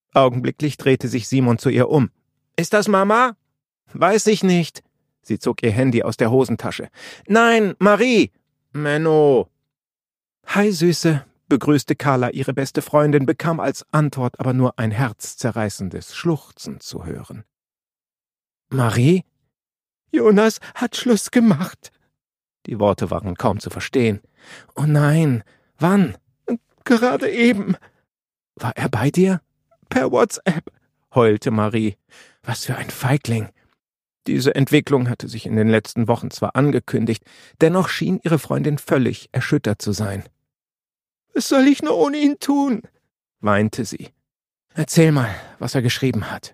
Augenblicklich drehte sich Simon zu ihr um. »Ist das Mama?« »Weiß ich nicht.« Sie zog ihr Handy aus der Hosentasche. »Nein, Marie!« »Menno!« »Hi, Süße«, begrüßte Carla ihre beste Freundin, bekam als Antwort aber nur ein herzzerreißendes Schluchzen zu hören. »Marie?« »Jonas hat Schluss gemacht.« Die Worte waren kaum zu verstehen. »Oh nein, wann?« »Gerade eben.« »War er bei dir?« »Per WhatsApp«, heulte Marie. Was für ein Feigling. Diese Entwicklung hatte sich in den letzten Wochen zwar angekündigt, dennoch schien ihre Freundin völlig erschüttert zu sein. »Was soll ich nur ohne ihn tun?« weinte sie. »Erzähl mal, was er geschrieben hat.«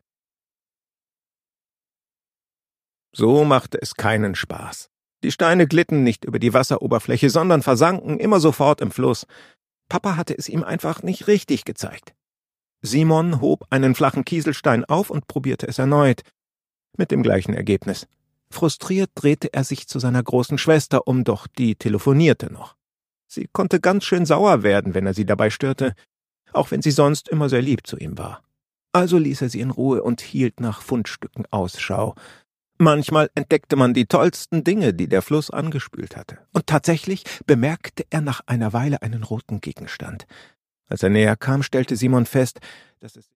So machte es keinen Spaß. Die Steine glitten nicht über die Wasseroberfläche, sondern versanken immer sofort im Fluss. Papa hatte es ihm einfach nicht richtig gezeigt. Simon hob einen flachen Kieselstein auf und probierte es erneut. Mit dem gleichen Ergebnis. Frustriert drehte er sich zu seiner großen Schwester um, doch die telefonierte noch. Sie konnte ganz schön sauer werden, wenn er sie dabei störte, auch wenn sie sonst immer sehr lieb zu ihm war. Also ließ er sie in Ruhe und hielt nach Fundstücken Ausschau. Manchmal entdeckte man die tollsten Dinge, die der Fluss angespült hatte. Und tatsächlich bemerkte er nach einer Weile einen roten Gegenstand. Als er näher kam, stellte Simon fest, dass es